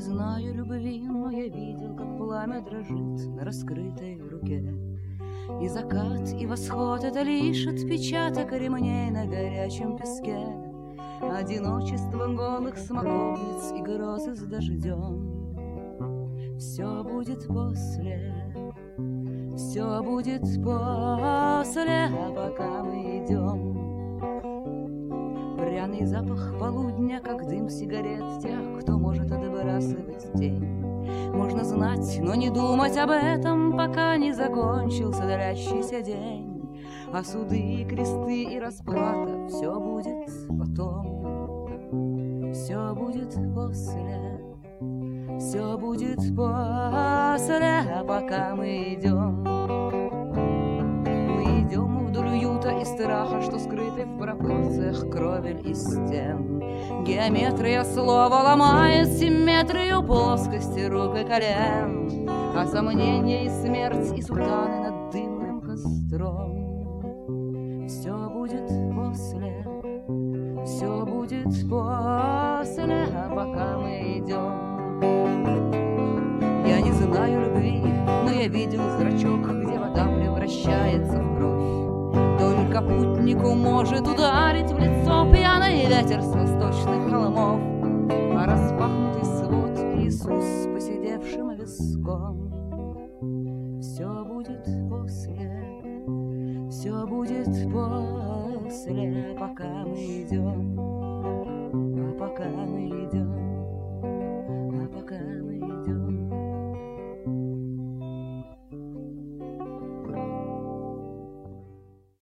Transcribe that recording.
не знаю любви, но я видел, как пламя дрожит на раскрытой руке. И закат, и восход — это лишь отпечаток ремней на горячем песке. Одиночество голых смоковниц и грозы с дождем. Все будет после, все будет после, а пока мы идем. Пряный запах полудня, как дым сигарет тех, кто может отбрасывать тень. Можно знать, но не думать об этом, пока не закончился длящийся день. А суды и кресты и расплата — все будет потом. Все будет после, все будет после, а пока мы идем. Мы идем вдоль уюта и страха, что скрыты в пропорциях кровель и стен. Геометрия слова ломает симметрию плоскости рук и колен. А сомнения и смерть и султаны над дымным костром. Все будет после, все будет после, а пока мы идем. Я не знаю любви, но я видел зрачок, где вода превращается в кровь. Только путнику может ударить в лицо пьяный ветер с восточных холмов, а распахнутый свод Иисус с поседевшим виском. Все будет после, все будет после, пока мы идем, а пока мы идем.